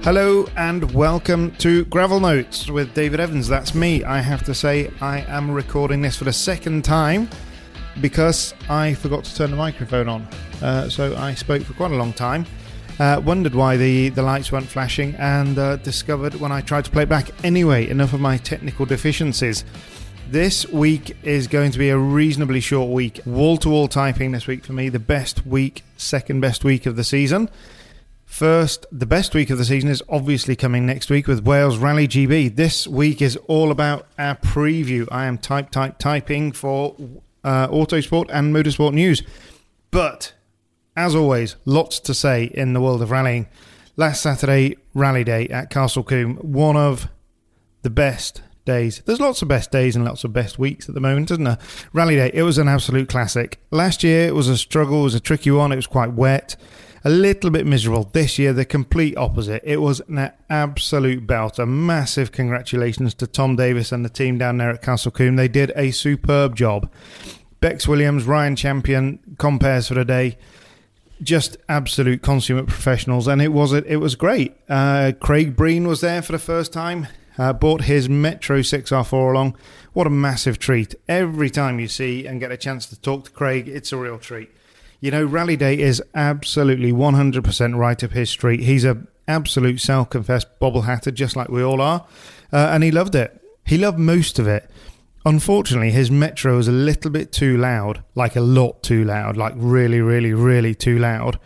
Hello and welcome to Gravel Notes with David Evans. That's me. I have to say I am recording this for the second time because I forgot to turn the microphone on. So I spoke for quite a long time, wondered why the lights weren't flashing, and discovered when I tried to play it back. Anyway, enough of my technical deficiencies. This week is going to be a reasonably short week. Wall-to-wall typing this week for me. The best week, second best week of the season. First, the best week of the season is obviously coming next week with Wales Rally GB. This week is all about our preview. I am typing for Autosport and Motorsport news. But, as always, lots to say in the world of rallying. Last Saturday, Rally Day at Castle Combe, one of the best days. There's lots of best days and lots of best weeks at the moment, isn't there? Rally Day, it was an absolute classic. Last year, it was a struggle, it was a tricky one, it was quite wet. A little bit miserable. This year, the complete opposite. It was an absolute belter. Massive congratulations to Tom Davis and the team down there at Castle Combe. They did a superb job. Bex Williams, Ryan Champion, compares for the day. Just absolute consummate professionals, and it was great. Craig Breen was there for the first time. Bought his Metro 6R4 along. What a massive treat. Every time you see and get a chance to talk to Craig, it's a real treat. You know, Rally Day is absolutely 100% right up his street. He's an absolute self-confessed bobble-hatter, just like we all are. And he loved it. He loved most of it. Unfortunately, his Metro is a little bit too loud, like a lot too loud, like really, really, really too loud.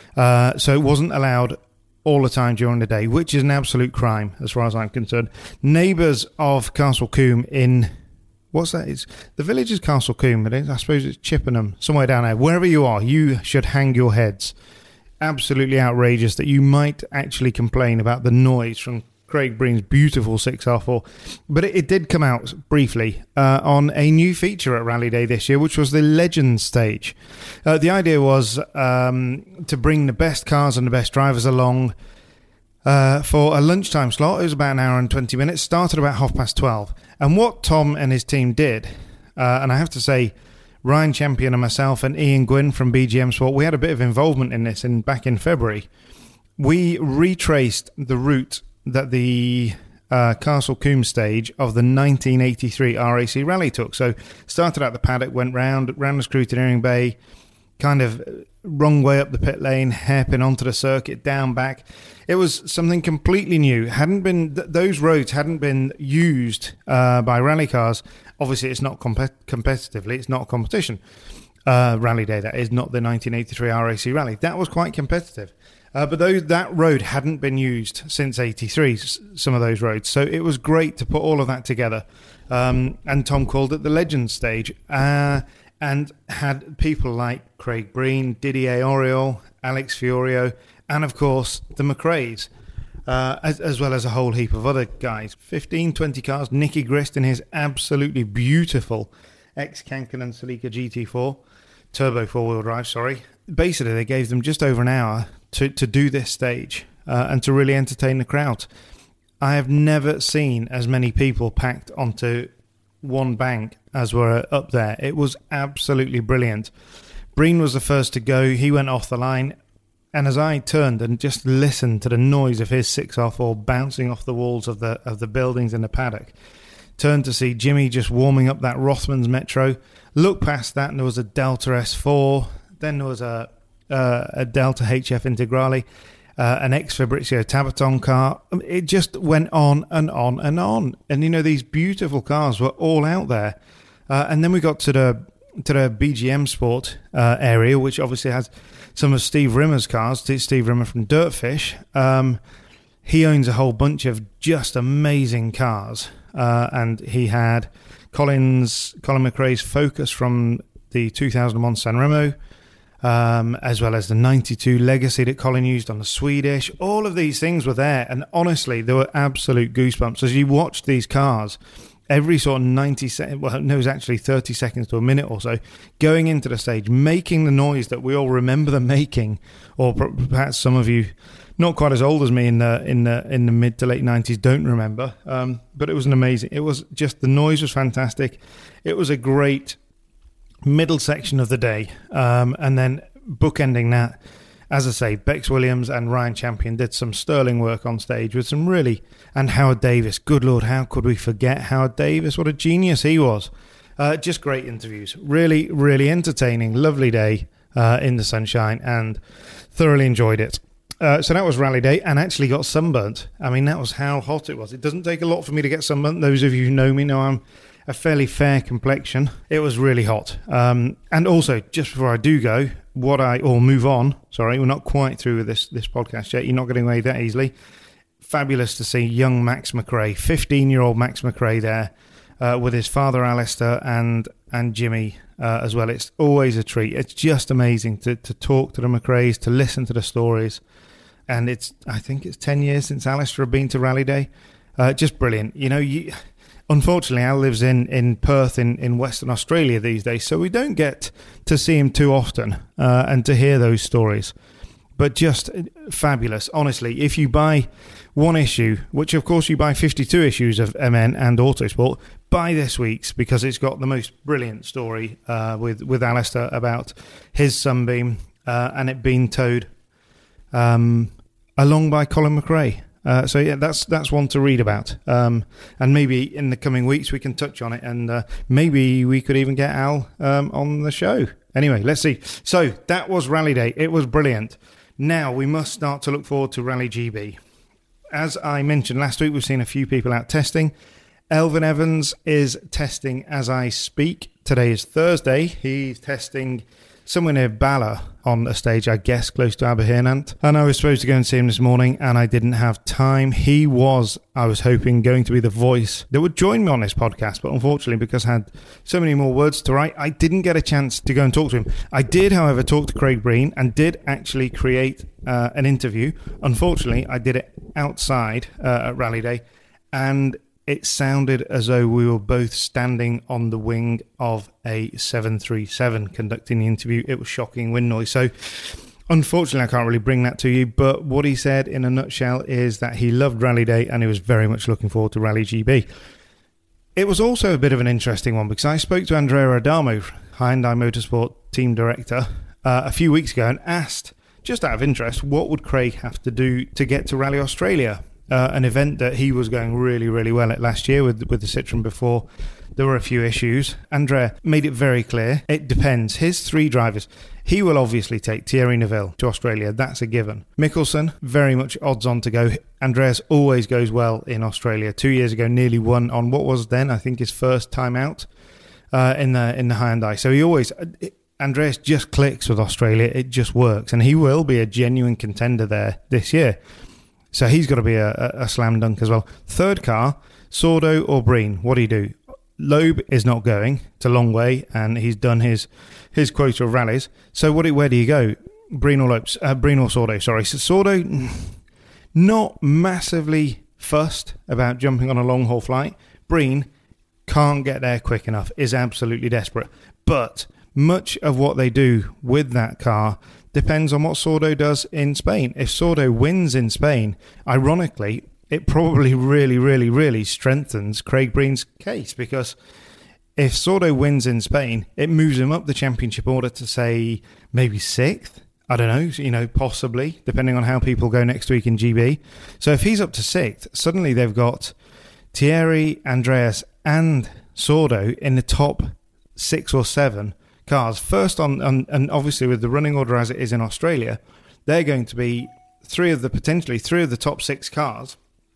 So it wasn't allowed all the time during the day, which is an absolute crime, as far as I'm concerned. Neighbours of Castle Combe in... What's that? It's the village is Castle Combe, but I suppose it's Chippenham, somewhere down there. Wherever you are, you should hang your heads. Absolutely outrageous that you might actually complain about the noise from Craig Breen's beautiful 6R4. But it did come out briefly on a new feature at Rally Day this year, which was the Legends stage. The idea was to bring the best cars and the best drivers along for a lunchtime slot. It was about an hour and 20 minutes, started about 12:30. And what Tom and his team did, and I have to say, Ryan Champion and myself and Ian Gwynn from BGM Sport, we had a bit of involvement in this back in February. We retraced the route that the Castle Combe stage of the 1983 RAC Rally took. So started at the paddock, went round the scrutineering bay, kind of wrong way up the pit lane, hairpin onto the circuit, down back. It was something completely new. Those roads hadn't been used by rally cars. Obviously, it's not competitively. It's not a competition. Rally Day, that is, not the 1983 RAC Rally. That was quite competitive. But that road hadn't been used since 83, some of those roads. So it was great to put all of that together. And Tom called it the Legends stage. And had people like Craig Breen, Didier Auriol, Alex Fiorio, and of course the McRaes, as well as a whole heap of other guys. 15, 20 cars. Nicky Grist in his absolutely beautiful ex-Kanken and Celica GT4, turbo four-wheel drive, sorry. Basically, they gave them just over an hour to do this stage and to really entertain the crowd. I have never seen as many people packed onto one bank as were up there. It was absolutely brilliant. Breen was the first to go. He went off the line, and as I turned and just listened to the noise of his 6R4 bouncing off the walls of the buildings in the paddock, turned to see Jimmy just warming up that Rothmans Metro. Looked past that, and there was a Delta S4. Then there was a Delta HF Integrale, an ex-Fabrizio Tabaton car. It just went on and on and on. And, you know, these beautiful cars were all out there. And then we got to the BGM Sport area, which obviously has some of Steve Rimmer's cars. Steve Rimmer from Dirtfish. He owns a whole bunch of just amazing cars. And he had Colin McRae's Focus from the 2001 Sanremo, as well as the 92 Legacy that Colin used on the Swedish. All of these things were there, and honestly, there were absolute goosebumps as you watched these cars. Every sort of 90 seconds, well, no, it was actually 30 seconds to a minute or so, going into the stage, making the noise that we all remember them making, or perhaps some of you, not quite as old as me in the mid to late 90s, don't remember. But it was an amazing. It was just, the noise was fantastic. It was a great middle section of the day, and then bookending that, as I say, Bex Williams and Ryan Champion did some sterling work on stage with some really... And Howard Davis, good Lord, how could we forget Howard Davis? What a genius he was. Just great interviews. Really, really entertaining. Lovely day in the sunshine, and thoroughly enjoyed it. So that was rally day, and actually got sunburnt. I mean, that was how hot it was. It doesn't take a lot for me to get sunburnt. Those of you who know me know I'm a fairly fair complexion. It was really hot. And also, just before I do go, move on. Sorry, we're not quite through with this podcast yet. You're not getting away that easily. Fabulous to see young Max McRae, 15-year-old Max McRae there, with his father Alistair and Jimmy as well. It's always a treat. It's just amazing to talk to the McRaes, to listen to the stories. And I think it's 10 years since Alistair had been to Rally Day. Just brilliant. Unfortunately, Al lives in Perth in Western Australia these days, so we don't get to see him too often and to hear those stories. But just fabulous. Honestly, if you buy one issue, which of course you buy 52 issues of MN and Autosport, buy this week's, because it's got the most brilliant story with Alistair about his Sunbeam and it being towed along by Colin McRae. So yeah, that's one to read about, and maybe in the coming weeks we can touch on it, and maybe we could even get Al on the show. Anyway, let's see. So that was Rally Day. It was brilliant. Now we must start to look forward to Rally GB. As I mentioned last week, we've seen a few people out testing. Elfyn Evans is testing as I speak. Today is Thursday. He's testing somewhere near Bala on a stage, I guess, close to Aberhernant. And I was supposed to go and see him this morning, and I didn't have time. He was, I was hoping, going to be the voice that would join me on this podcast, but unfortunately, because I had so many more words to write, I didn't get a chance to go and talk to him. I did, however, talk to Craig Breen and did actually create an interview. Unfortunately, I did it outside at Rally Day, and it sounded as though we were both standing on the wing of a 737 conducting the interview. It was shocking wind noise. So unfortunately, I can't really bring that to you. But what he said in a nutshell is that he loved Rally Day and he was very much looking forward to Rally GB. It was also a bit of an interesting one because I spoke to Andrea Adamo, Hyundai Motorsport team director, a few weeks ago and asked, just out of interest, what would Craig have to do to get to Rally Australia? An event that he was going really, really well at last year with the Citroën before there were a few issues. Andrea made it very clear. It depends. His three drivers, he will obviously take Thierry Neuville to Australia. That's a given. Mickelson, very much odds on to go. Andreas always goes well in Australia. 2 years ago, nearly won on what was then, I think, his first time out in the Hyundai. So he always... Andreas just clicks with Australia. It just works. And he will be a genuine contender there this year. So he's got to be a slam dunk as well. Third car, Sordo or Breen. What do you do? Loeb is not going. It's a long way, and he's done his quota of rallies. So where do you go? Breen or Loeb? Breen or Sordo, sorry. So Sordo, not massively fussed about jumping on a long-haul flight. Breen can't get there quick enough, is absolutely desperate. But much of what they do with that car depends on what Sordo does in Spain. If Sordo wins in Spain, ironically, it probably really, really, really strengthens Craig Breen's case, because if Sordo wins in Spain, it moves him up the championship order to, say, maybe 6th. I don't know, possibly, depending on how people go next week in GB. So if he's up to 6th, suddenly they've got Thierry, Andreas and Sordo in the top 6 or 7 cars. First on, and obviously with the running order as it is in Australia, they're going to be potentially three of the top 6 cars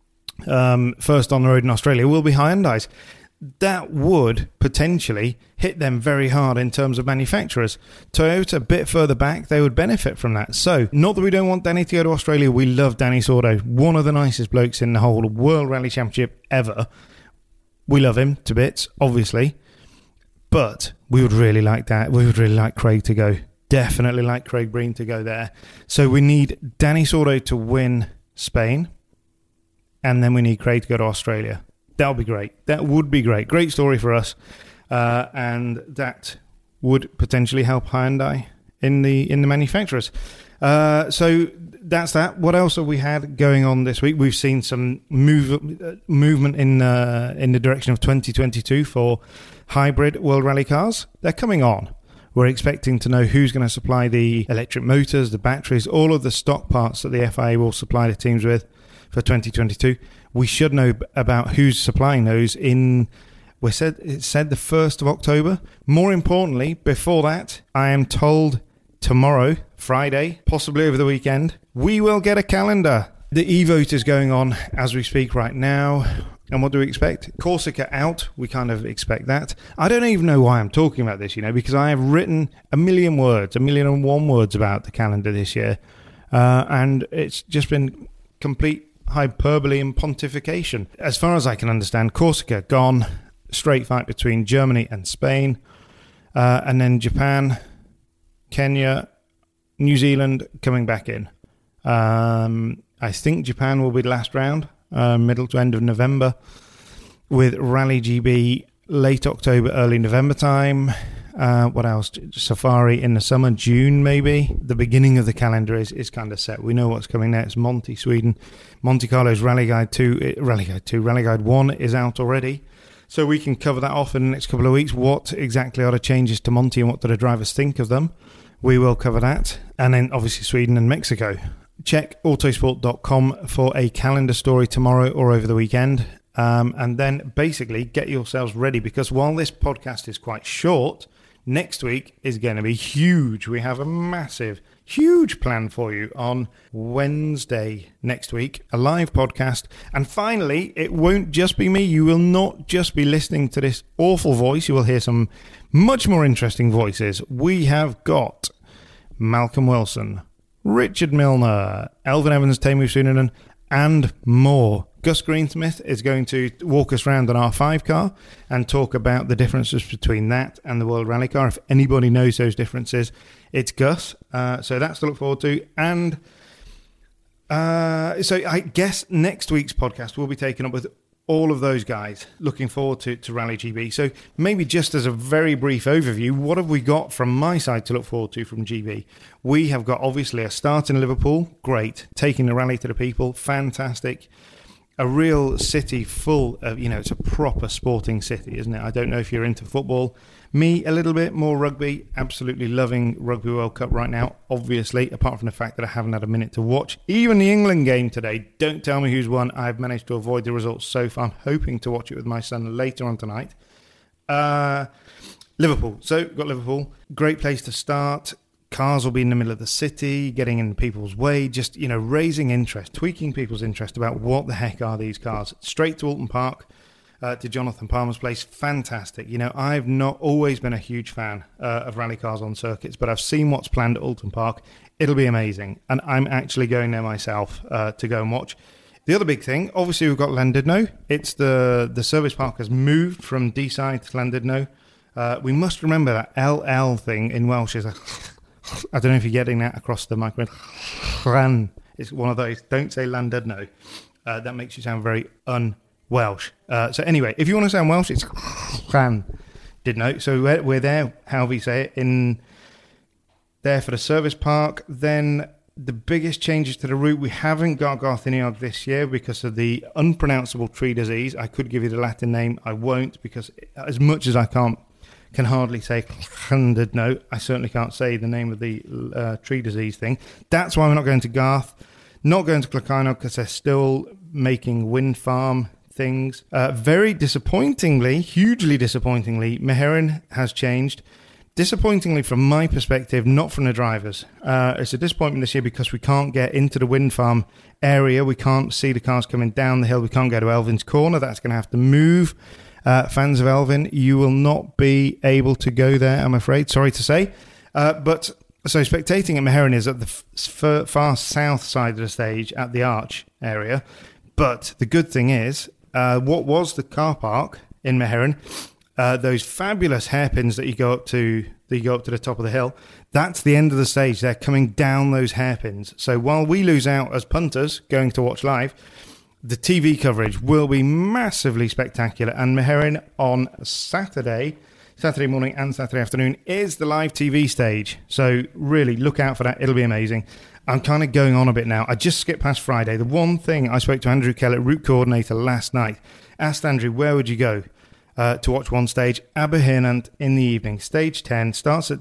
first on the road in Australia will be Hyundais. That would potentially hit them very hard in terms of manufacturers. Toyota, a bit further back, they would benefit from that. So, not that we don't want Danny to go to Australia. We love Danny Sordo, one of the nicest blokes in the whole World Rally Championship ever. We love him to bits, obviously. But we would really like that. We would really like Craig to go. Definitely like Craig Breen to go there. So we need Danny Sordo to win Spain. And then we need Craig to go to Australia. That would be great. That would be great. Great story for us. And that would potentially help Hyundai in the manufacturers. So that's that. What else have we had going on this week? We've seen some movement in the direction of 2022 for hybrid World Rally cars. They're coming on. We're expecting to know who's going to supply the electric motors, the batteries, all of the stock parts that the FIA will supply the teams with for 2022. We should know about who's supplying those it said the 1st of October. More importantly, before that, I am told tomorrow, Friday, possibly over the weekend, we will get a calendar. The e-vote is going on as we speak right now. And what do we expect? Corsica out. We kind of expect that. I don't even know why I'm talking about this, because I have written 1,001 words about the calendar this year. And it's just been complete hyperbole and pontification. As far as I can understand, Corsica gone. Straight fight between Germany and Spain. And then Japan, Kenya, New Zealand coming back in. I think Japan will be the last round, middle to end of November, with Rally GB late October, early November time. What else? Safari in the summer, June maybe. The beginning of the calendar is kind of set. We know what's coming next. Monte, Sweden. Monte Carlo's Rally Guide 1 is out already. So we can cover that off in the next couple of weeks. What exactly are the changes to Monte and what do the drivers think of them? We will cover that. And then obviously Sweden and Mexico. Check autosport.com for a calendar story tomorrow or over the weekend. And then basically get yourselves ready, because while this podcast is quite short, next week is going to be huge. We have a massive, huge plan for you on Wednesday next week, a live podcast. And finally, it won't just be me. You will not just be listening to this awful voice. You will hear some much more interesting voices. We have got Malcolm Wilson, Richard Milner, Elfyn Evans, Teemu Sunanen, and more. Gus Greensmith is going to walk us around an R5 car and talk about the differences between that and the World Rally Car. If anybody knows those differences, it's Gus. So that's to look forward to. And so I guess next week's podcast will be taken up with all of those guys. Looking forward to Rally GB. So maybe just as a very brief overview, what have we got from my side to look forward to from GB? We have got obviously a start in Liverpool. Great. Taking the rally to the people. Fantastic. A real city full of, it's a proper sporting city, isn't it? I don't know if you're into football. Me, a little bit more rugby. Absolutely loving Rugby World Cup right now, obviously, apart from the fact that I haven't had a minute to watch even the England game today. Don't tell me who's won. I've managed to avoid the results so far. I'm hoping to watch it with my son later on tonight. Liverpool. So, got Liverpool. Great place to start. Cars will be in the middle of the city, getting in people's way, just, raising interest, tweaking people's interest about what the heck are these cars. Straight to Alton Park, to Jonathan Palmer's place. Fantastic. I've not always been a huge fan of rally cars on circuits, but I've seen what's planned at Alton Park. It'll be amazing. And I'm actually going there myself to go and watch. The other big thing, obviously we've got Llandudno. It's the service park has moved from Deeside to Llandudno. We must remember that LL thing in Welsh is I don't know if you're getting that across the microphone. It's one of those. Don't say Llandudno. That makes you sound very un-Welsh. So anyway, if you want to sound Welsh, it's Llandudno. So we're there, how we say it, in there for the service park. Then the biggest changes to the route, we haven't got Garthiniog this year because of the unpronounceable tree disease. I could give you the Latin name. I won't, because as much as I can hardly say Llandudno, I certainly can't say the name of the tree disease thing. That's why we're not going to Garth, not going to Clocainog, because they're still making wind farm things. Very disappointingly, hugely disappointingly, Meherin has changed. Disappointingly from my perspective, not from the drivers. It's a disappointment this year because we can't get into the wind farm area. We can't see the cars coming down the hill. We can't go to Elvin's Corner. That's going to have to move. Fans of Elvin, you will not be able to go there, I'm afraid. Sorry to say. But so spectating at Meherin is at the far south side of the stage at the Arch area. But the good thing is, what was the car park in Meherin, those fabulous hairpins that you go up to the top of the hill, that's the end of the stage. They're coming down those hairpins. So while we lose out as punters going to watch live, the TV coverage will be massively spectacular. And Meherin on Saturday morning and Saturday afternoon is the live TV stage. So really look out for that. It'll be amazing. I'm kind of going on a bit now. I just skipped past Friday. The one thing I spoke to Andrew Kellett, route coordinator, last night. Asked Andrew, where would you go to watch one stage? Aberhynant in the evening. Stage 10 starts at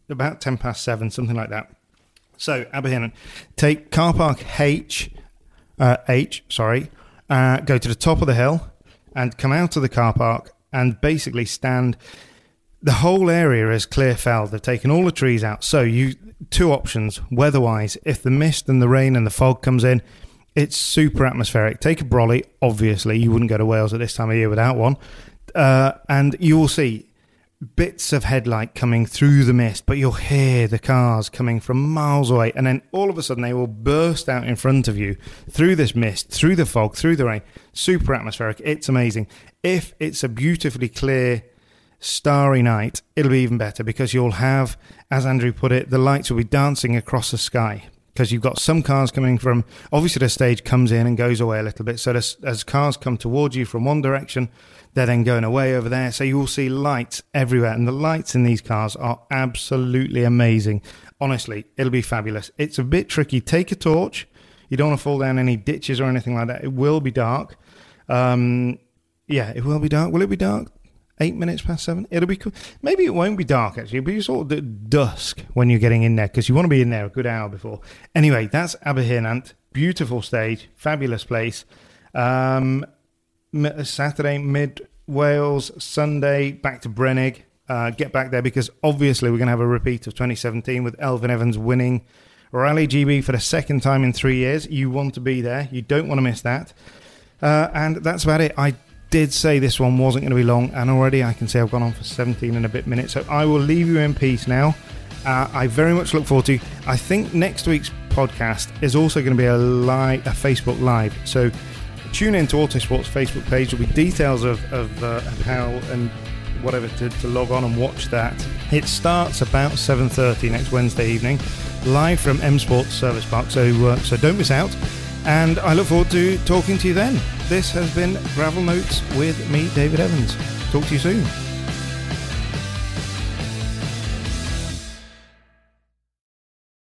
about 7:10, something like that. So, Aberhynnon, take car park H, go to the top of the hill and come out of the car park and basically stand. The whole area is clear fell. They've taken all the trees out. So, two options, weather-wise. If the mist and the rain and the fog comes in, it's super atmospheric. Take a brolly, obviously. You wouldn't go to Wales at this time of year without one. And you will see bits of headlight coming through the mist, but you'll hear the cars coming from miles away, and then all of a sudden they will burst out in front of you through this mist, through the fog, through the rain. Super atmospheric. It's amazing. If it's a beautifully clear, starry night, it'll be even better, because you'll have, as Andrew put it, the lights will be dancing across the sky, because you've got some cars coming from, obviously the stage comes in and goes away a little bit, so as cars come towards you from one direction, they're then going away over there. So you will see lights everywhere. And the lights in these cars are absolutely amazing. Honestly, it'll be fabulous. It's a bit tricky. Take a torch. You don't want to fall down any ditches or anything like that. It will be dark. It will be dark. Will it be dark? 7:08? It'll be cool. Maybe it won't be dark, actually. But you sort of dusk when you're getting in there, because you want to be in there a good hour before. Anyway, that's Aberhynnon. Beautiful stage. Fabulous place. Saturday, mid-Wales, Sunday, back to Brennig. Get back there, because obviously we're going to have a repeat of 2017 with Elfyn Evans winning Rally GB for the second time in 3 years. You want to be there. You don't want to miss that. And that's about it. I did say this one wasn't going to be long, and already I can say I've gone on for 17 and a bit minutes. So I will leave you in peace now. I very much look forward to. I think next week's podcast is also going to be a Facebook Live. So tune in to Autosport's Facebook page. There'll be details of how and whatever to log on and watch that. It starts about 7:30 next Wednesday evening, live from M Sports Service Park. So don't miss out. And I look forward to talking to you then. This has been Gravel Notes with me, David Evans. Talk to you soon.